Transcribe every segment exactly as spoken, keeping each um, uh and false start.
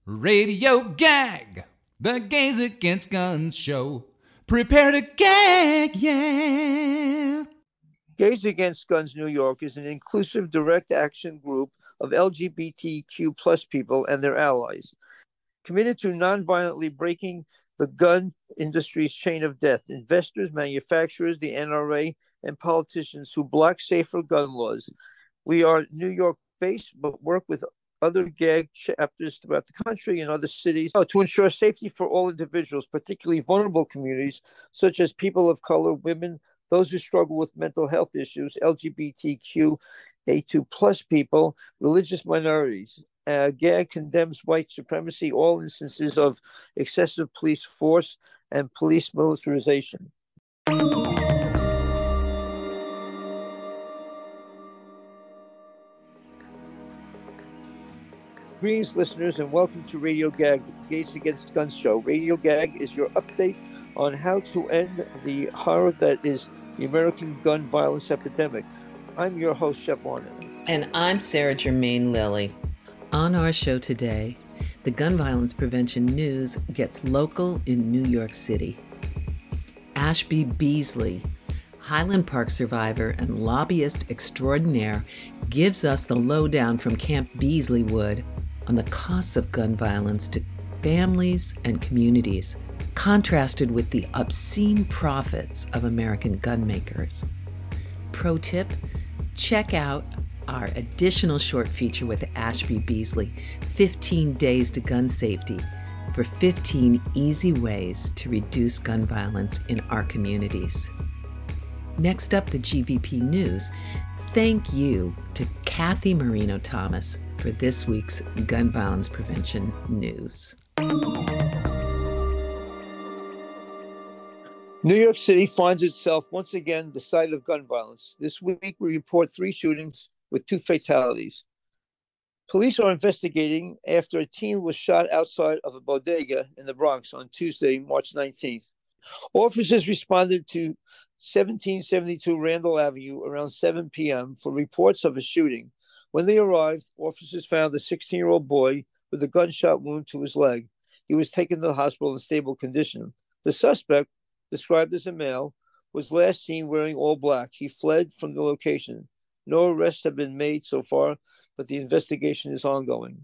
Radio Gag, the Gays Against Guns show. Prepare to gag, yeah. Gays Against Guns New York is an inclusive direct action group of L G B T Q plus people and their allies, committed to nonviolently breaking the gun industry's chain of death. Investors, manufacturers, the N R A, and politicians who block safer gun laws. We are New York based, but work with other gag chapters throughout the country and other cities to ensure safety for all individuals, particularly vulnerable communities such as people of color, women, those who struggle with mental health issues, L G B T Q A two plus people, religious minorities. Uh, GAG condemns white supremacy, all instances of excessive police force and police militarization. Greetings, listeners, and welcome to Radio Gag, the Gays Against Guns show. Radio Gag is your update on how to end the horror that is the American gun violence epidemic. I'm your host, Shep Warner. And I'm Sarah Germain Lilly. On our show today, the gun violence prevention news gets local in New York City. Ashby Beasley, Highland Park survivor and lobbyist extraordinaire, gives us the lowdown from Camp Beasleywood on the costs of gun violence to families and communities, contrasted with the obscene profits of American gun makers. Pro tip, check out our additional short feature with Ashby Beasley, fifteen Days to Gun Safety, for fifteen easy ways to reduce gun violence in our communities. Next up, the G V P News. Thank you to Kathy Marino Thomas for this week's gun violence prevention news. New York City finds itself once again the site of gun violence. This week, we report three shootings with two fatalities. Police are investigating after a teen was shot outside of a bodega in the Bronx on Tuesday, March nineteenth. Officers responded to seventeen seventy-two Randall Avenue around seven p.m. for reports of a shooting. When they arrived, officers found a sixteen-year-old boy with a gunshot wound to his leg. He was taken to the hospital in stable condition. The suspect, described as a male, was last seen wearing all black. He fled from the location. No arrests have been made so far, but the investigation is ongoing.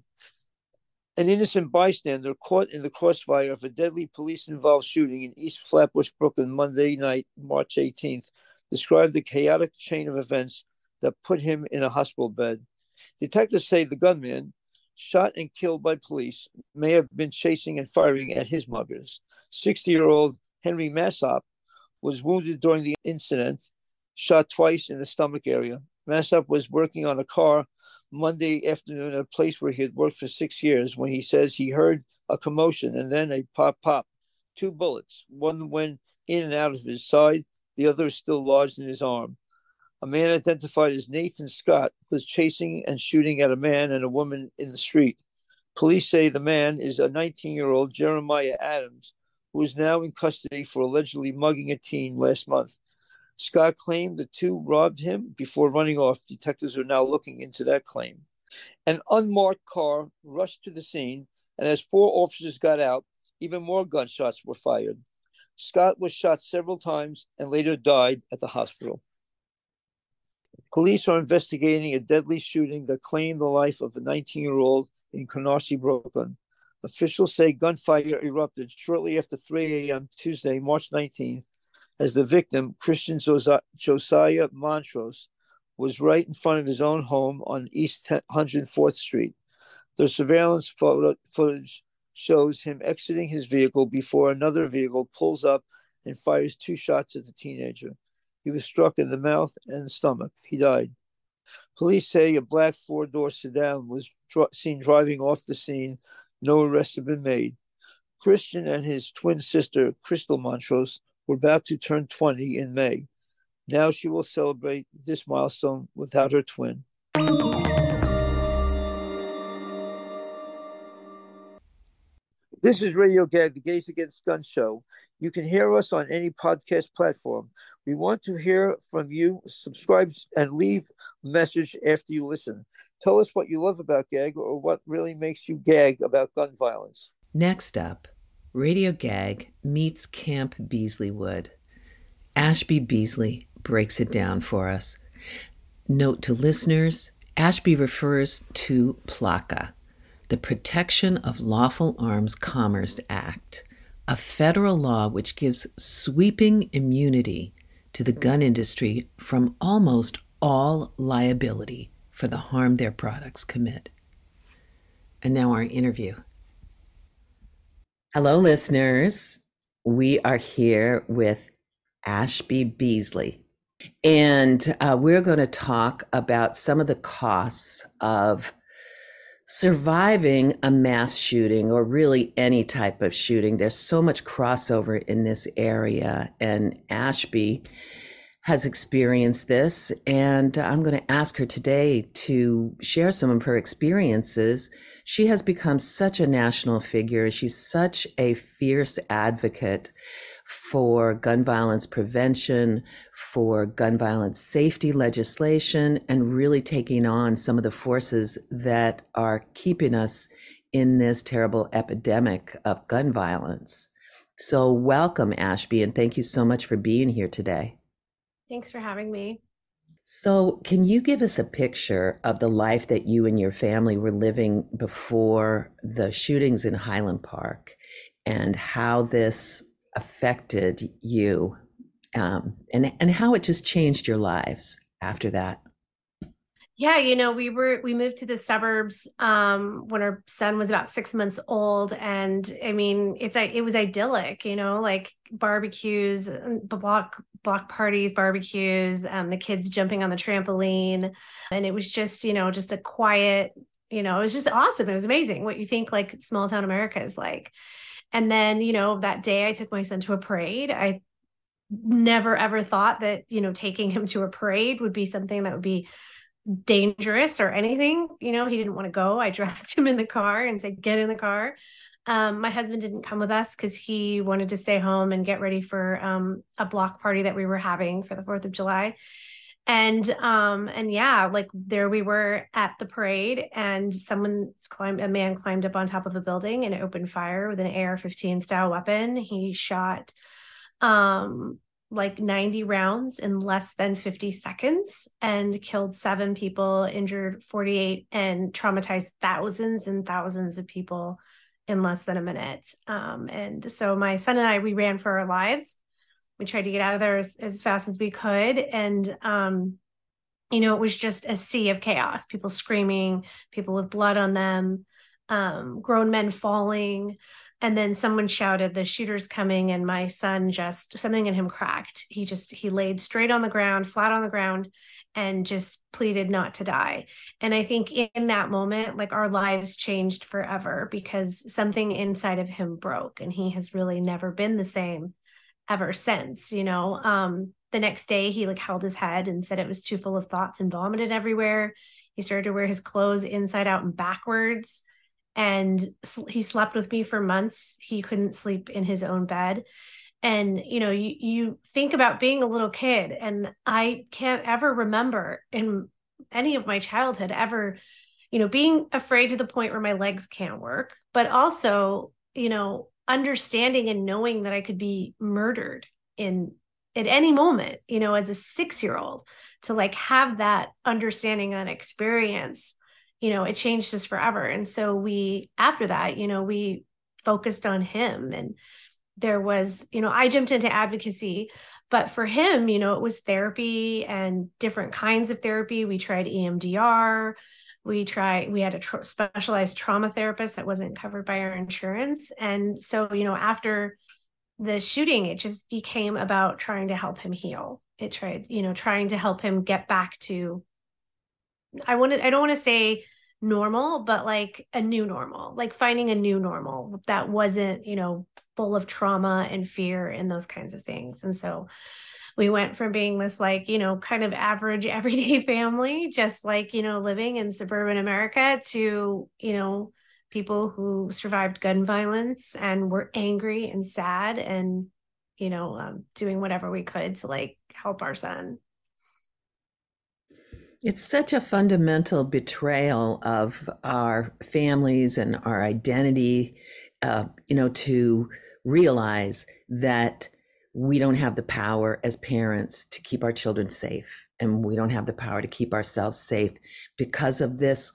An innocent bystander caught in the crossfire of a deadly police-involved shooting in East Flatbush, Brooklyn, Monday night, March eighteenth, described the chaotic chain of events that put him in a hospital bed. Detectives say the gunman, shot and killed by police, may have been chasing and firing at his muggers. sixty-year-old Henry Massop was wounded during the incident, shot twice in the stomach area. Massop was working on a car Monday afternoon at a place where he had worked for six years when he says he heard a commotion and then a pop pop. Two bullets. One went in and out of his side. The other is still lodged in his arm. A man identified as Nathan Scott was chasing and shooting at a man and a woman in the street. Police say the man is a nineteen-year-old Jeremiah Adams, who is now in custody for allegedly mugging a teen last month. Scott claimed the two robbed him before running off. Detectives are now looking into that claim. An unmarked car rushed to the scene, and as four officers got out, even more gunshots were fired. Scott was shot several times and later died at the hospital. Police are investigating a deadly shooting that claimed the life of a nineteen-year-old in Canarsie, Brooklyn. Officials say gunfire erupted shortly after three a.m. Tuesday, March nineteenth, as the victim, Christian Josiah Montrose, was right in front of his own home on East one hundred fourth Street. The surveillance photo, footage shows him exiting his vehicle before another vehicle pulls up and fires two shots at the teenager. He was struck in the mouth and stomach. He died. Police say a black four-door sedan was dr- seen driving off the scene. No arrests have been made. Christian and his twin sister, Crystal Montrose, were about to turn twenty in May. Now she will celebrate this milestone without her twin. This is Radio Gag, the Gays Against Guns show. You can hear us on any podcast platform. We want to hear from you. Subscribe and leave a message after you listen. Tell us what you love about gag or what really makes you gag about gun violence. Next up, Radio Gag meets Camp Beasleywood. Ashby Beasley breaks it down for us. Note to listeners, Ashby refers to PLACA, the Protection of Lawful Arms Commerce Act, a federal law which gives sweeping immunity to the gun industry from almost all liability for the harm their products commit. And now our interview. Hello, listeners. We are here with Ashby Beasley, and uh, we're going to talk about some of the costs of surviving a mass shooting, or really any type of shooting. There's so much crossover in this area, and Ashby has experienced this, and I'm going to ask her today to share some of her experiences. She has become such a national figure. She's such a fierce advocate for gun violence prevention, for gun violence safety legislation, and really taking on some of the forces that are keeping us in this terrible epidemic of gun violence. So welcome, Ashby, and thank you so much for being here today. Thanks for having me. So can you give us a picture of the life that you and your family were living before the shootings in Highland Park, and how this affected you, um, and, and how it just changed your lives after that? Yeah, you know, we were we moved to the suburbs um, when our son was about six months old, and I mean, it's it was idyllic, you know, like barbecues, block block parties, barbecues, um, the kids jumping on the trampoline, and it was just, you know, just a quiet, you know, it was just awesome. It was amazing what you think like small town America is like. And then, you know, that day I took my son to a parade. I never ever thought that, you know, taking him to a parade would be something that would be dangerous or anything. You know, he didn't want to go. I dragged him in the car and said, get in the car. Um, my husband didn't come with us because he wanted to stay home and get ready for um, a block party that we were having for the fourth of July. And um, and yeah, like there we were at the parade, and someone climbed, a man climbed up on top of a building and opened fire with an A R fifteen style weapon. He shot um like ninety rounds in less than fifty seconds and killed seven people, injured forty-eight, and traumatized thousands and thousands of people in less than a minute. Um, and so my son and I, we ran for our lives. We tried to get out of there as, as fast as we could. And, um, you know, it was just a sea of chaos, people screaming, people with blood on them, um, grown men falling. And then someone shouted, the shooter's coming. And my son just, something in him cracked. He just, he laid straight on the ground, flat on the ground, and just pleaded not to die. And I think in that moment, like our lives changed forever because something inside of him broke, and he has really never been the same ever since. You know, um, the next day he like held his head and said it was too full of thoughts and vomited everywhere. He started to wear his clothes inside out and backwards. And he slept with me for months. He couldn't sleep in his own bed. And, you know, you, you think about being a little kid, and I can't ever remember in any of my childhood ever, you know, being afraid to the point where my legs can't work, but also, you know, understanding and knowing that I could be murdered in at any moment, you know, as a six-year-old, to like have that understanding and experience, you know, it changed us forever. And so we, after that, you know, we focused on him. And there was, you know, I jumped into advocacy, but for him, you know, it was therapy and different kinds of therapy. We tried E M D R. We tried, we had a tra- specialized trauma therapist that wasn't covered by our insurance. And so, you know, after the shooting, it just became about trying to help him heal. It tried, you know, trying to help him get back to, I wanted, I don't want to say normal, but like a new normal, like finding a new normal that wasn't, you know, full of trauma and fear and those kinds of things. And so we went from being this like, you know, kind of average everyday family, just like, you know, living in suburban America, to, you know, people who survived gun violence and were angry and sad and, you know, um, doing whatever we could to like help our son. It's such a fundamental betrayal of our families and our identity, uh, you know, to realize that we don't have the power as parents to keep our children safe, and we don't have the power to keep ourselves safe because of this.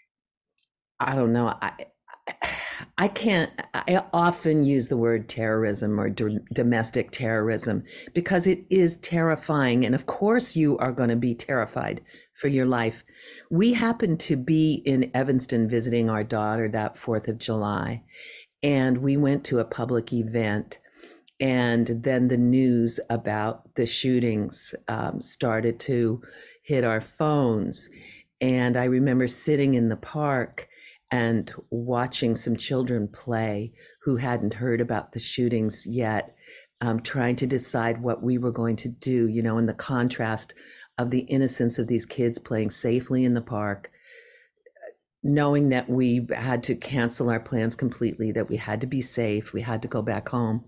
I don't know. I, I can't, I often use the word terrorism or d- domestic terrorism because it is terrifying. And of course, you are going to be terrified for your life. We happened to be in Evanston visiting our daughter that fourth of July, and we went to a public event. And then the news about the shootings um, started to hit our phones. And I remember sitting in the park and watching some children play who hadn't heard about the shootings yet, um, trying to decide what we were going to do, you know, in the contrast of the innocence of these kids playing safely in the park, knowing that we had to cancel our plans completely, that we had to be safe, we had to go back home.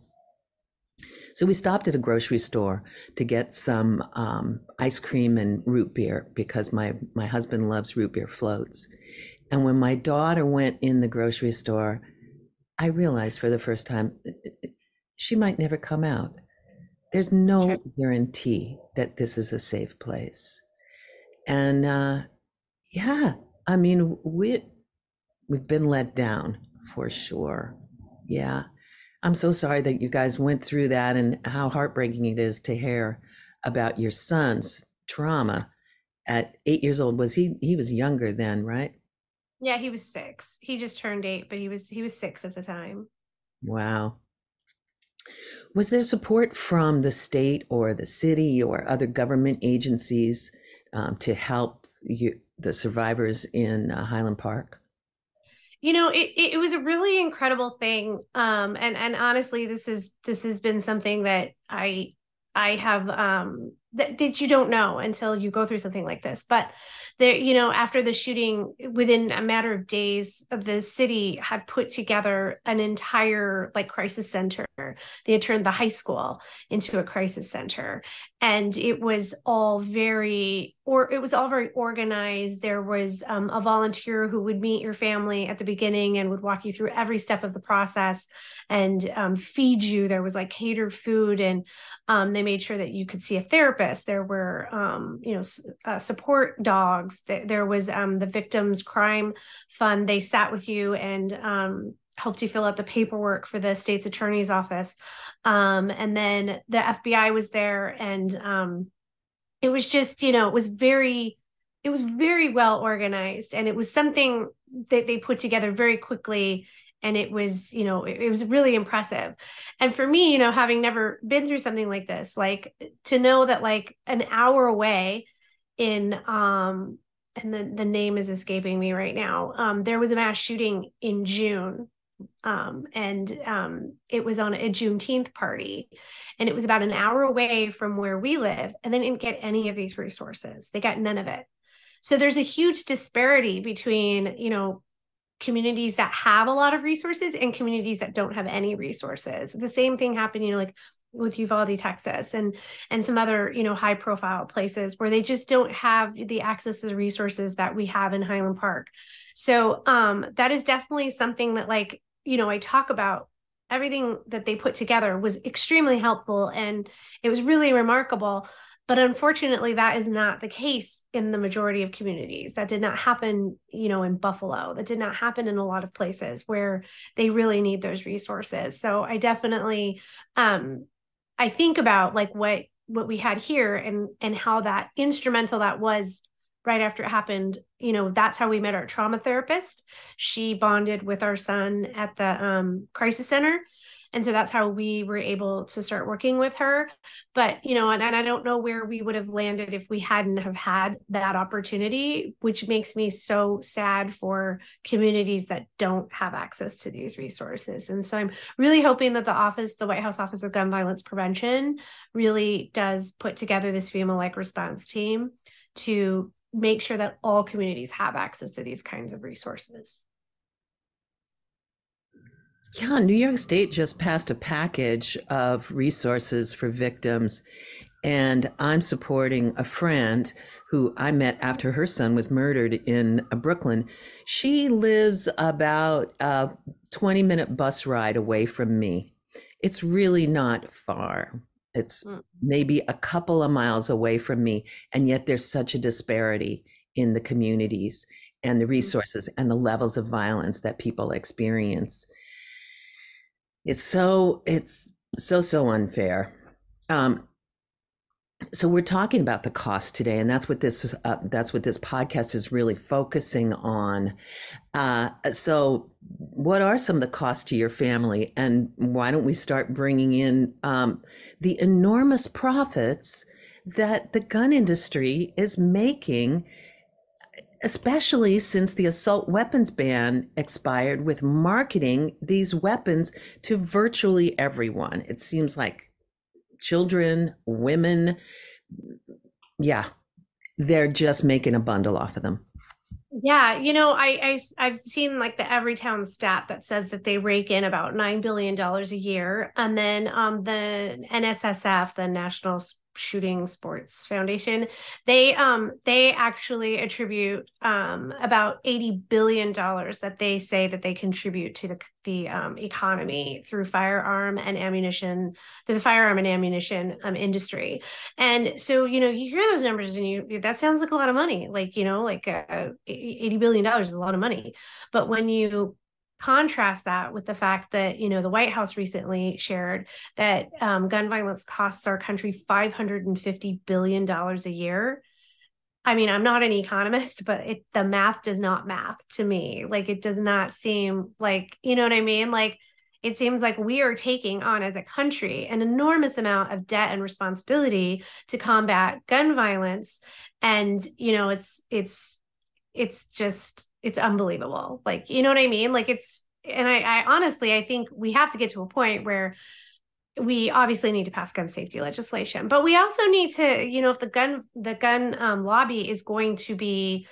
So we stopped at a grocery store to get some um, ice cream and root beer because my, my husband loves root beer floats. And when my daughter went in the grocery store, I realized for the first time, she might never come out. There's no sure. guarantee that this is a safe place. And uh, yeah, I mean, we, we've been let down for sure. Yeah. I'm so sorry that you guys went through that and how heartbreaking it is to hear about your son's trauma at eight years old. Was he, he was younger then, right? Yeah, he was six. He just turned eight, but he was he was six at the time. Wow. Was there support from the state or the city or other government agencies um, to help you, the survivors in uh, Highland Park? You know, it, it was a really incredible thing. Um, and and honestly, this is this has been something that I I have um, that, that you don't know until you go through something like this. But there, you know, after the shooting, within a matter of days, the city had put together an entire like crisis center. They had turned the high school into a crisis center, and it was all very, or it was all very organized. There was um, a volunteer who would meet your family at the beginning and would walk you through every step of the process and um, feed you. There was like catered food, and um, they made sure that you could see a therapist. There were, um, you know, uh, support dogs. There was um, the Victims Crime Fund. They sat with you and um, helped you fill out the paperwork for the state's attorney's office. Um, and then the F B I was there, and um, it was just, you know, it was very, it was very well organized, and it was something that they put together very quickly. And it was, you know, it, it was really impressive. And for me, you know, having never been through something like this, like to know that like an hour away in, um, and the, the name is escaping me right now, um, there was a mass shooting in June. Um, and um, it was on a Juneteenth party, and it was about an hour away from where we live, and they didn't get any of these resources. They got none of it. So there's a huge disparity between, you know, communities that have a lot of resources and communities that don't have any resources. The same thing happened, you know, like with Uvalde, Texas, and and some other, you know, high profile places where they just don't have the access to the resources that we have in Highland Park. So um, that is definitely something that, like, you know, I talk about. Everything that they put together was extremely helpful, and it was really remarkable. But unfortunately, that is not the case in the majority of communities. That did not happen, you know, in Buffalo. That did not happen in a lot of places where they really need those resources. So I definitely, um, I think about like what what we had here and and how that instrumental that was right after it happened. You know, that's how we met our trauma therapist. She bonded with our son at the um, crisis center. And so that's how we were able to start working with her. But, you know, and, and I don't know where we would have landed if we hadn't have had that opportunity, which makes me so sad for communities that don't have access to these resources. And so I'm really hoping that the office, the White House Office of Gun Violence Prevention, really does put together this FEMA-like response team to make sure that all communities have access to these kinds of resources. Yeah, New York State just passed a package of resources for victims. And I'm supporting a friend who I met after her son was murdered in uh, Brooklyn. She lives about a twenty minute bus ride away from me. It's really not far. It's Mm. maybe a couple of miles away from me. And yet there's such a disparity in the communities and the resources and the levels of violence that people experience. It's so, it's so, so unfair. Um, so we're talking about the cost today, and that's what this uh, that's what this podcast is really focusing on. Uh, so, what are some of the costs to your family, and why don't we start bringing in um, the enormous profits that the gun industry is making, especially since the assault weapons ban expired, with marketing these weapons to virtually everyone. It seems like children, women, yeah, they're just making a bundle off of them. Yeah, you know, I, I I've seen like the Everytown stat that says that they rake in about nine billion dollars a year, and then um the N S S F, the National Shooting Sports Foundation, they um they actually attribute um about eighty billion dollars that they say that they contribute to the the um, economy through firearm and ammunition, through the firearm and ammunition um, industry. And so, you know, you hear those numbers and you, that sounds like a lot of money. Like, you know, like uh, eighty billion dollars is a lot of money. But when you contrast that with the fact that, you know, the White House recently shared that um, gun violence costs our country five hundred fifty billion dollars a year. I mean, I'm not an economist, but it, the math does not math to me. Like, it does not seem like, you know what I mean? Like, it seems like we are taking on as a country an enormous amount of debt and responsibility to combat gun violence. And, you know, it's, it's, it's just, it's unbelievable. Like, you know what I mean? Like it's, and I, I honestly, I think we have to get to a point where we obviously need to pass gun safety legislation, but we also need to, you know, if the gun, the gun um, lobby is going to be,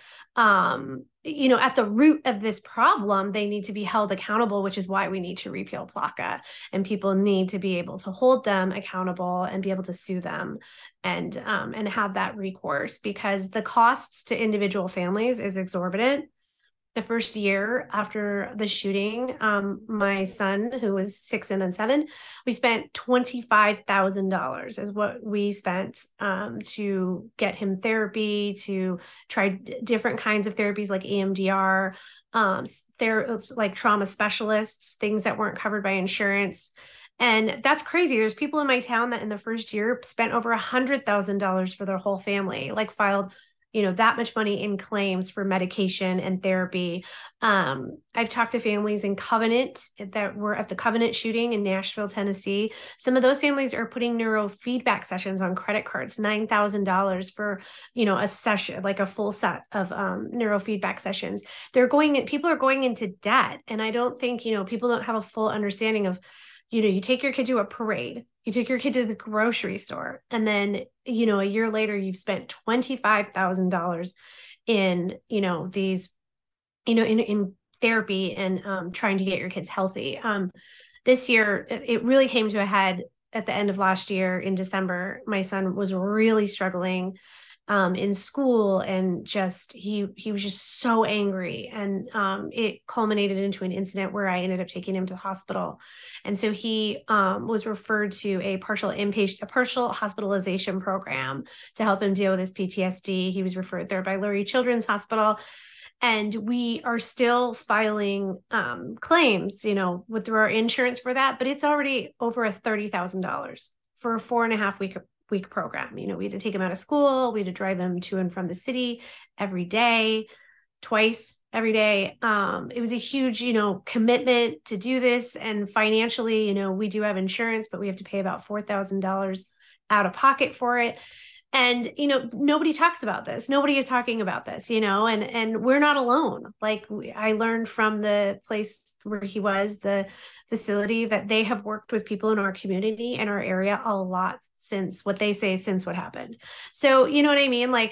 um, you know, at the root of this problem, they need to be held accountable, which is why we need to repeal PLCAA, and people need to be able to hold them accountable and be able to sue them and, um, and have that recourse, because the costs to individual families is exorbitant. The first year after the shooting, um, my son, who was six and then seven, we spent twenty-five thousand dollars is what we spent um, to get him therapy, to try d- different kinds of therapies like E M D R, um, ther- like trauma specialists, things that weren't covered by insurance. And that's crazy. There's people in my town that in the first year spent over a hundred thousand dollars for their whole family, like filed, you know, that much money in claims for medication and therapy. Um, I've talked to families in Covenant that were at the Covenant shooting in Nashville, Tennessee. Some of those families are putting neurofeedback sessions on credit cards, nine thousand dollars for, you know, a session, like a full set of um, neurofeedback sessions. They're going, people are going into debt. And I don't think, you know, people don't have a full understanding of, you know, you take your kid to a parade, you take your kid to the grocery store, and then, you know, a year later, you've spent twenty-five thousand dollars in, you know, these, you know, in, in therapy and um, trying to get your kids healthy. Um, this year, it really came to a head at the end of last year in December. My son was really struggling um, in school, and just, he, he was just so angry. And um, it culminated into an incident where I ended up taking him to the hospital. And so he um, was referred to a partial inpatient, a partial hospitalization program to help him deal with his P T S D. He was referred there by Lurie Children's Hospital. And we are still filing um, claims, you know, with through our insurance for that, but it's already over a thirty thousand dollars for a four and a half week week program. You know, we had to take him out of school. We had to drive him to and from the city every day, twice every day. Um, it was a huge, you know, commitment to do this. And financially, you know, we do have insurance, but we have to pay about four thousand dollars out of pocket for it. And, you know, nobody talks about this. Nobody is talking about this, you know, and, and we're not alone. Like we, I learned from the place where he was, the facility, that they have worked with people in our community and our area a lot since what they say, since what happened. So, you know what I mean? Like,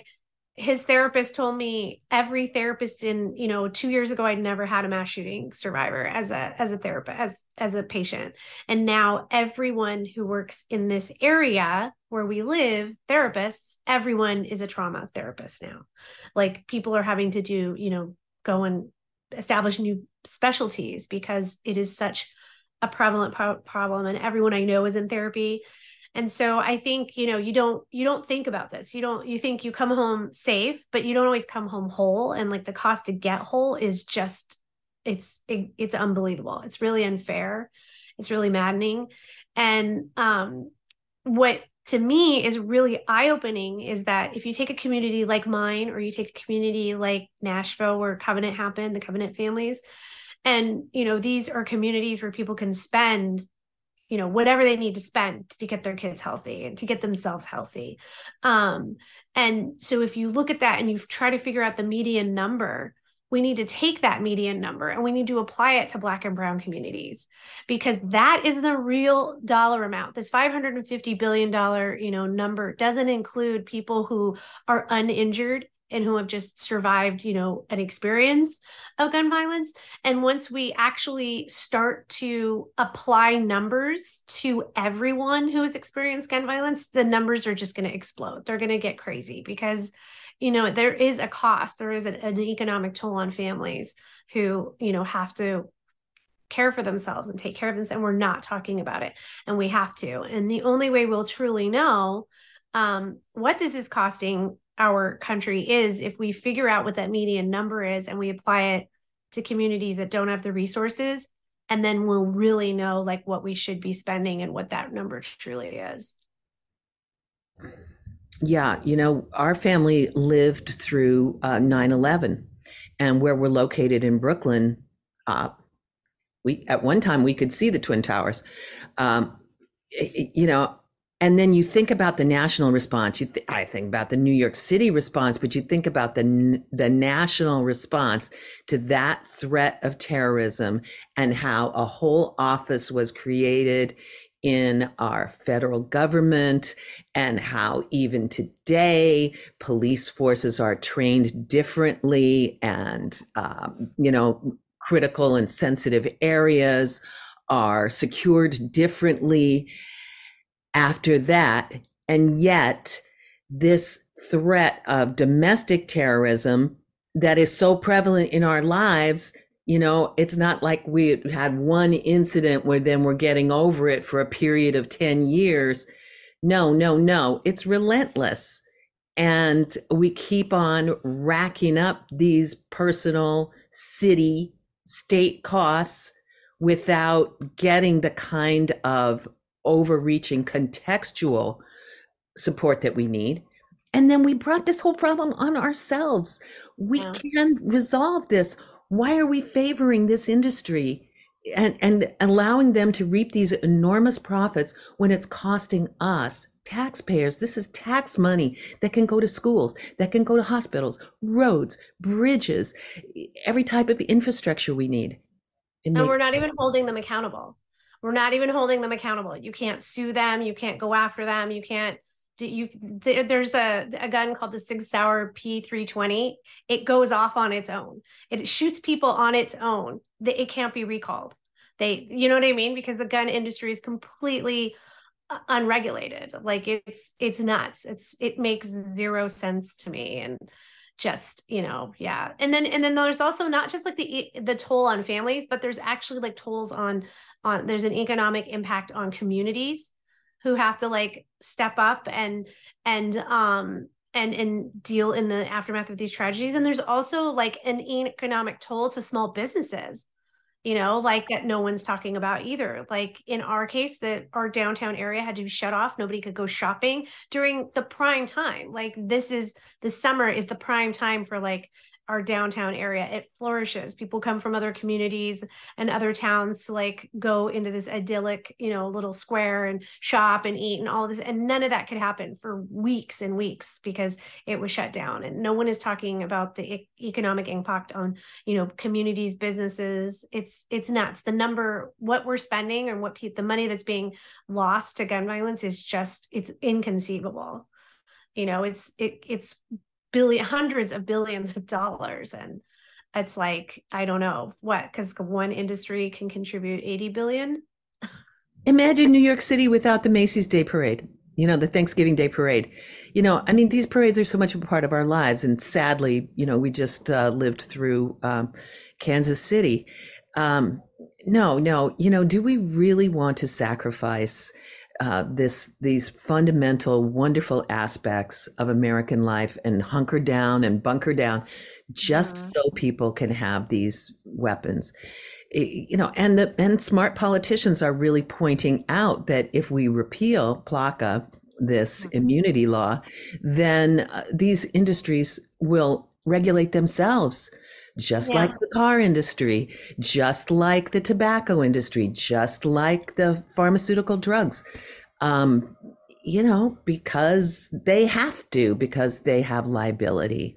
his therapist told me every therapist in, you know, two years ago, I'd never had a mass shooting survivor as a, as a therapist, as, as a patient. And now everyone who works in this area where we live, therapists, everyone is a trauma therapist now. Like people are having to do, you know, go and establish new specialties because it is such a prevalent pro- problem. And everyone I know is in therapy. And so I think, you know, you don't, you don't think about this. You don't, you think you come home safe, but you don't always come home whole. And like the cost to get whole is just, it's, it, it's unbelievable. It's really unfair. It's really maddening. And um, what to me is really eye-opening is that if you take a community like mine, or you take a community like Nashville, where Covenant happened, the Covenant families, and, you know, these are communities where people can spend, you know, whatever they need to spend to get their kids healthy and to get themselves healthy. Um, and so if you look at that and you try to figure out the median number, we need to take that median number and we need to apply it to Black and Brown communities, because that is the real dollar amount. This five hundred fifty billion dollars, you know, number doesn't include people who are uninjured and who have just survived, you know, an experience of gun violence. And once we actually start to apply numbers to everyone who has experienced gun violence, the numbers are just going to explode. They're going to get crazy because, you know, there is a cost, there is an, an economic toll on families who, you know, have to care for themselves and take care of themselves. And we're not talking about it, and we have to. And the only way we'll truly know um, what this is costing our country is if we figure out what that median number is and we apply it to communities that don't have the resources, and then we'll really know like what we should be spending and what that number truly is. Yeah, you know, our family lived through uh, nine eleven, and where we're located in Brooklyn, uh, we at one time we could see the Twin Towers, um, you know, and then you think about the national response. You th- I think about the New York City response, but you think about the the national response to that threat of terrorism and how a whole office was created in our federal government, and how even today police forces are trained differently, and um, you know, critical and sensitive areas are secured differently after that. And yet this threat of domestic terrorism that is so prevalent in our lives, you know, it's not like we had one incident where then we're getting over it for a period of ten years. No, no, no, it's relentless. And we keep on racking up these personal, city, state costs without getting the kind of overreaching contextual support that we need. And then we brought this whole problem on ourselves. We yeah. can resolve this. Why are we favoring this industry and, and allowing them to reap these enormous profits when it's costing us, taxpayers? This is tax money that can go to schools, that can go to hospitals, roads, bridges, every type of infrastructure we need. And we're not even holding them accountable. We're not even holding them accountable. You can't sue them. You can't go after them. You can't you there's a, a gun called the Sig Sauer P three twenty. It goes off on its own. It shoots people on its own. It can't be recalled. They, you know what I mean? Because the gun industry is completely unregulated. Like it's, it's nuts. It's, it makes zero sense to me. And just, you know, yeah. And then, and then there's also not just like the, the toll on families, but there's actually like tolls on, on, there's an economic impact on communities who have to like step up and, and, um, and, and deal in the aftermath of these tragedies. And there's also like an economic toll to small businesses, you know, like that no one's talking about either. Like in our case, that our downtown area had to be shut off. Nobody could go shopping during the prime time. Like this is, the summer is the prime time for like our downtown area. It flourishes. People come from other communities and other towns to like go into this idyllic, you know, little square and shop and eat and all this. And none of that could happen for weeks and weeks because it was shut down. And no one is talking about the e- economic impact on, you know, communities, businesses. It's, it's nuts. The number, what we're spending and what pe- the money that's being lost to gun violence is just, it's inconceivable. You know, it's, it, it's, billion, hundreds of billions of dollars. And it's like, I don't know what, because one industry can contribute eighty billion. Imagine New York City without the Macy's Day Parade, you know, the Thanksgiving Day Parade. You know, I mean, these parades are so much a part of our lives. And sadly, you know, we just uh, lived through um, Kansas City. Um, no, no, you know, do we really want to sacrifice uh, this, these fundamental, wonderful aspects of American life and hunker down and bunker down just Yeah. so people can have these weapons? You know, and the and smart politicians are really pointing out that if we repeal PLACA, this immunity law, then uh, these industries will regulate themselves, just Yeah. like the car industry, just like the tobacco industry, just like the pharmaceutical drugs. Um, you know, because they have to, because they have liability.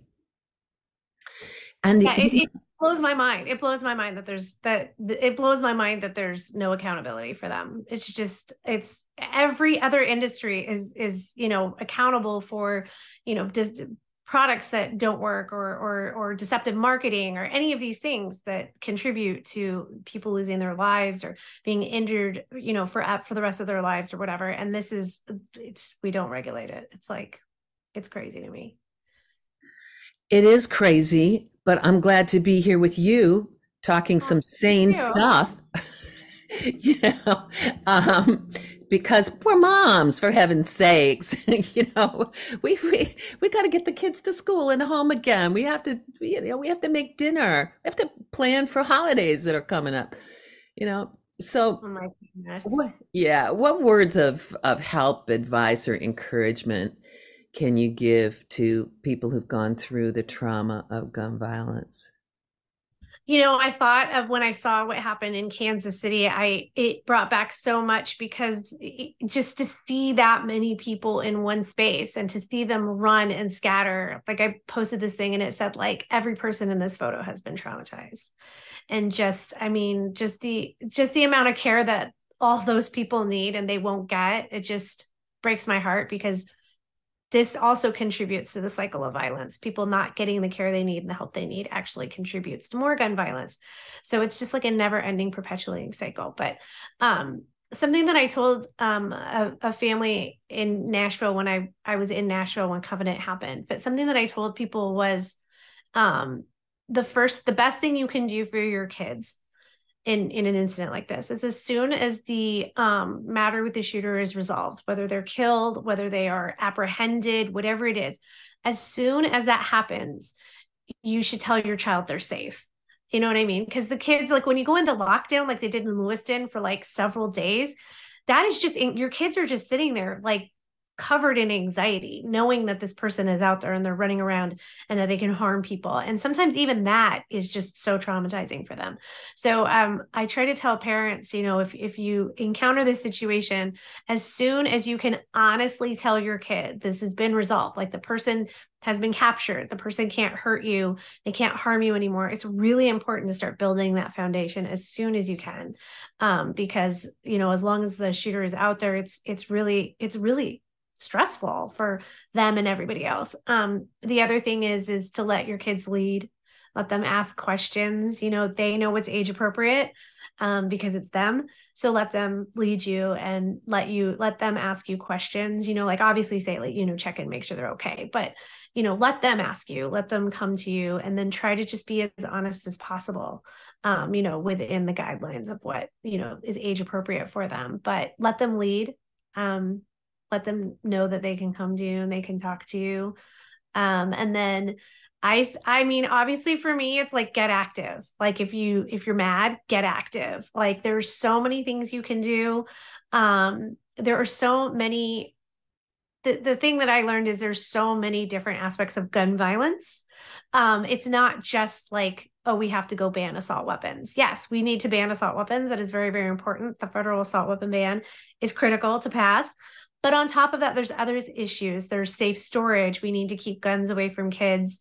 And Yeah, it, it blows my mind. It blows my mind that there's that it blows my mind that there's no accountability for them. It's just it's every other industry is is you know accountable for you know dis- products that don't work or or or deceptive marketing or any of these things that contribute to people losing their lives or being injured, you know, for for the rest of their lives or whatever. And this is it's we don't regulate it. It's like it's crazy to me. It is crazy, but I'm glad to be here with you talking some sane you. stuff. You know, um, because we're moms, for heaven's sakes. You know, we we we got to get the kids to school and home again. We have to, you know, we have to make dinner. We have to plan for holidays that are coming up. You know, so Oh my goodness. what, yeah, what words of of help, advice, or encouragement can you give to people who've gone through the trauma of gun violence? You know, I thought of when I saw what happened in Kansas City, I it brought back so much because it, just to see that many people in one space and to see them run and scatter. Like I posted this thing and it said like every person in this photo has been traumatized. And just, I mean, just the just the amount of care that all those people need and they won't get, it just breaks my heart because this also contributes to the cycle of violence. People not getting the care they need and the help they need actually contributes to more gun violence. So it's just like a never ending perpetuating cycle. But um, something that I told um, a, a family in Nashville when I, I was in Nashville when Covenant happened, but something that I told people was um, the first, the best thing you can do for your kids in in an incident like this is as soon as the um, matter with the shooter is resolved, whether they're killed, whether they are apprehended, whatever it is, as soon as that happens, you should tell your child they're safe. You know what I mean? Because the kids, like when you go into lockdown, like they did in Lewiston for like several days, that is just, your kids are just sitting there like covered in anxiety, knowing that this person is out there and they're running around and that they can harm people. And sometimes even that is just so traumatizing for them. So um, I try to tell parents, you know, if, if you encounter this situation, as soon as you can honestly tell your kid this has been resolved, like the person has been captured, the person can't hurt you, they can't harm you anymore. It's really important to start building that foundation as soon as you can. Um, because, you know, as long as the shooter is out there, it's, it's really, it's really stressful for them and everybody else. Um, the other thing is, is to let your kids lead, let them ask questions. You know, they know what's age appropriate um, because it's them. So let them lead you and let you, let them ask you questions, you know, like obviously say, like, you know, check in, make sure they're okay, but, you know, let them ask you, let them come to you and then try to just be as honest as possible, um, you know, within the guidelines of what, you know, is age appropriate for them, but let them lead. Um, let them know that they can come to you and they can talk to you. Um, and then I, I mean, obviously for me, it's like, get active. Like if you, if you're mad, get active. Like there's so many things you can do. Um, there are so many, the, the thing that I learned is there's so many different aspects of gun violence. Um, it's not just like, oh, we have to go ban assault weapons. Yes, we need to ban assault weapons. That is very, very important. The federal assault weapon ban is critical to pass. But on top of that, there's other issues. There's safe storage. We need to keep guns away from kids.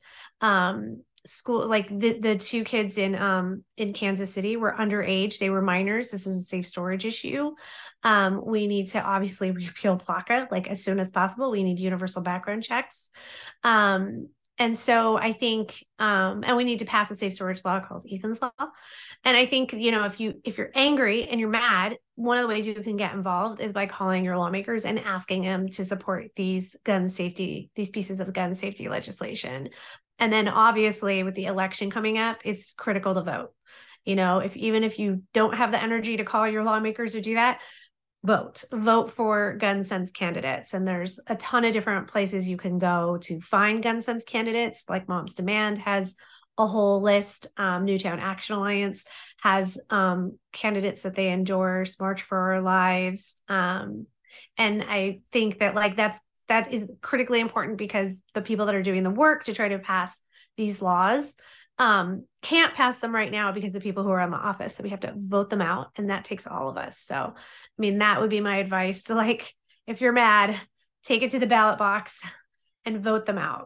Um, school, like the, the two kids in um, in Kansas City were underage. They were minors. This is a safe storage issue. Um, we need to obviously repeal PLACA like as soon as possible. We need universal background checks. Um, And so I think, um, and we need to pass a safe storage law called Ethan's Law. And I think, you know, if you, if you're angry and you're mad, one of the ways you can get involved is by calling your lawmakers and asking them to support these gun safety, these pieces of gun safety legislation. And then obviously with the election coming up, it's critical to vote. You know, if, even if you don't have the energy to call your lawmakers to do that, vote, vote for gun sense candidates. And there's a ton of different places you can go to find gun sense candidates, like Moms Demand has a whole list. Um, Newtown Action Alliance has um, candidates that they endorse, March for Our Lives. Um, and I think that like that's, that is critically important because the people that are doing the work to try to pass these laws um, can't pass them right now because the people who are in the office. So we have to vote them out, and that takes all of us. So, I mean, that would be my advice to, like, if you're mad, take it to the ballot box and vote them out.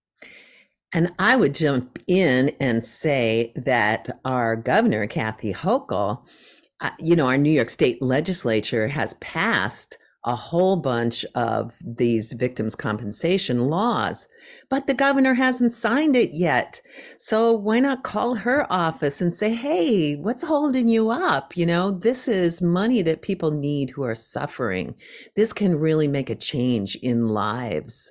And I would jump in and say that our governor, Kathy Hochul, uh, you know, our New York State legislature has passed a whole bunch of these victims' compensation laws, but the governor hasn't signed it yet. So why not call her office and say, hey, what's holding you up? You know, this is money that people need who are suffering. This can really make a change in lives.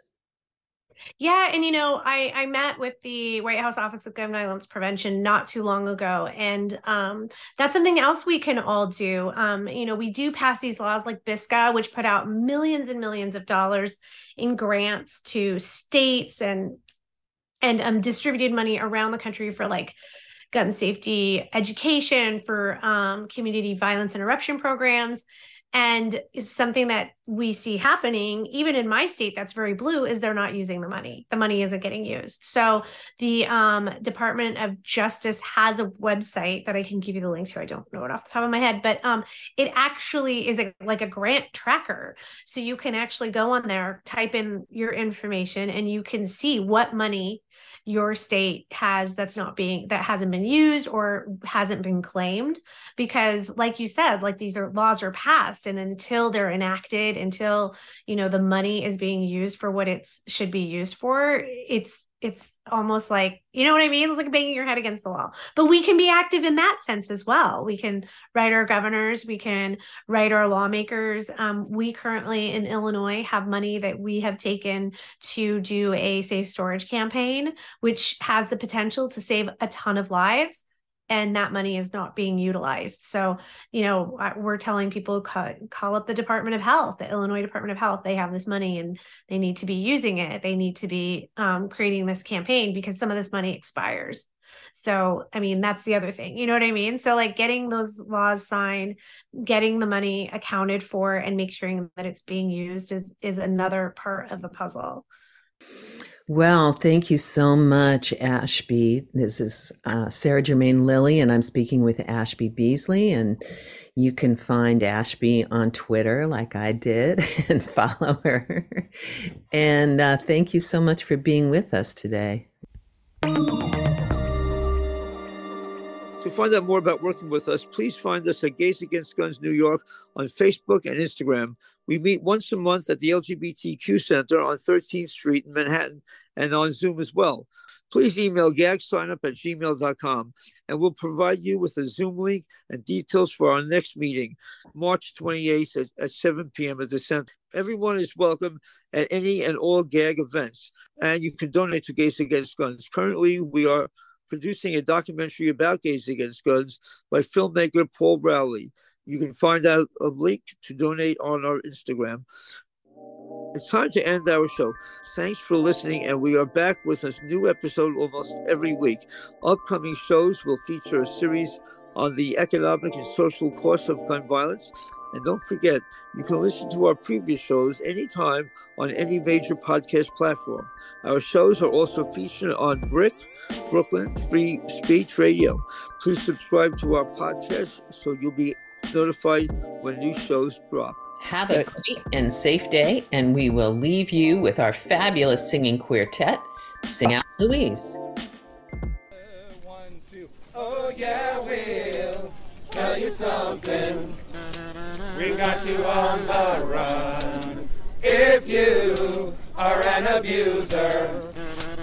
Yeah. And, you know, I, I met with the White House Office of Gun Violence Prevention not too long ago. And um, that's something else we can all do. Um, you know, we do pass these laws like BISCA, which put out millions and millions of dollars in grants to states and, and um, distributed money around the country for like gun safety education, for um, community violence interruption programs. And is something that we see happening, even in my state that's very blue, is they're not using the money. The money isn't getting used. So the um, Department of Justice has a website that I can give you the link to. I don't know it off the top of my head, but um, it actually is a, like a grant tracker. So you can actually go on there, type in your information, and you can see what money your state has that's not being, that hasn't been used or hasn't been claimed. Because like you said, like these are laws are passed, and until they're enacted, until, you know, the money is being used for what it should be used for, it's it's almost like, you know what I mean? It's like banging your head against the wall. But we can be active in that sense as well. We can write our governors, we can write our lawmakers. Um, we currently in Illinois have money that we have taken to do a safe storage campaign, which has the potential to save a ton of lives. And that money is not being utilized. So, you know, we're telling people, call, call up the Department of Health, the Illinois Department of Health. They have this money and they need to be using it. They need to be um, creating this campaign because some of this money expires. So, I mean, that's the other thing, you know what I mean? So like getting those laws signed, getting the money accounted for, and make sure that it's being used is, is another part of the puzzle. Well, thank you so much, Ashby. This is uh, Sarah Germain Lilly, and I'm speaking with Ashby Beasley. And you can find Ashby on Twitter like I did and follow her. And uh, thank you so much for being with us today. To find out more about working with us, please find us at Gays Against Guns New York on Facebook and Instagram. We meet once a month at the L G B T Q Center on thirteenth Street in Manhattan and on Zoom as well. Please email gagsignup at gmail dot com, and we'll provide you with a Zoom link and details for our next meeting, March twenty-eighth at, at seven p.m. at the center. Everyone is welcome at any and all GAG events, and you can donate to Gays Against Guns. Currently, we are producing a documentary about Gays Against Guns by filmmaker Paul Rowley. You can find out a link to donate on our Instagram. It's time to end our show. Thanks for listening, and we are back with a new episode almost every week. Upcoming shows will feature a series on the economic and social costs of gun violence. And don't forget, you can listen to our previous shows anytime on any major podcast platform. Our shows are also featured on BRIC, Brooklyn Free Speech Radio. Please subscribe to our podcast so you'll be notified when new shows drop. Have a great and safe day, and we will leave you with our fabulous singing quartet, Sing Out Louise. One, two. Oh yeah, we'll tell you something. We got you on the run. If you are an abuser,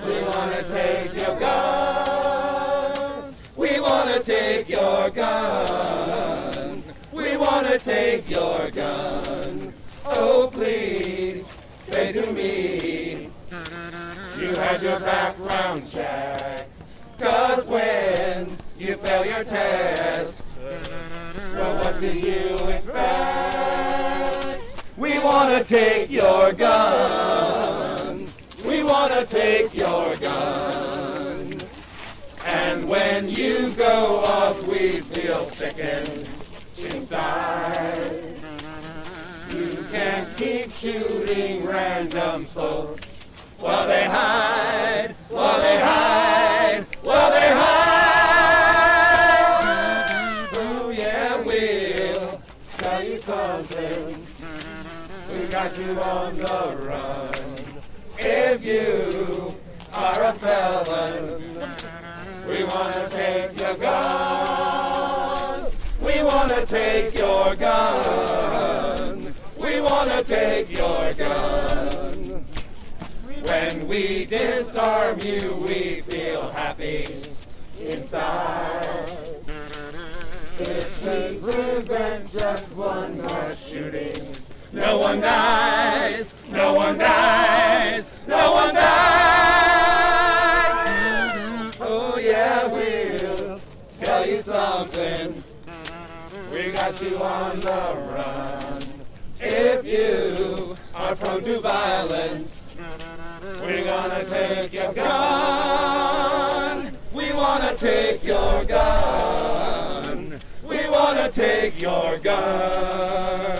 We wanna take your gun. We wanna take your gun. We wanna take your gun. Oh, please, say to me, you had your background check. Cause when you fail your test, well, what do you expect? We wanna take your gun. We wanna take your gun. And when you go off, we feel sickened inside. You can't keep shooting random folks while they hide, while they hide, while they hide. Oh yeah, we'll tell you something. We got you on the run. If you are a felon, we wanna take your gun. We wanna take your gun. We wanna take your gun. When we disarm you, we feel happy inside. If we prevent just one more shooting, no one dies, no one dies, no one dies. Oh yeah, we'll tell you something. We got you on the run. If you are prone to violence, we're gonna take your gun. We wanna take your gun. We wanna take your gun.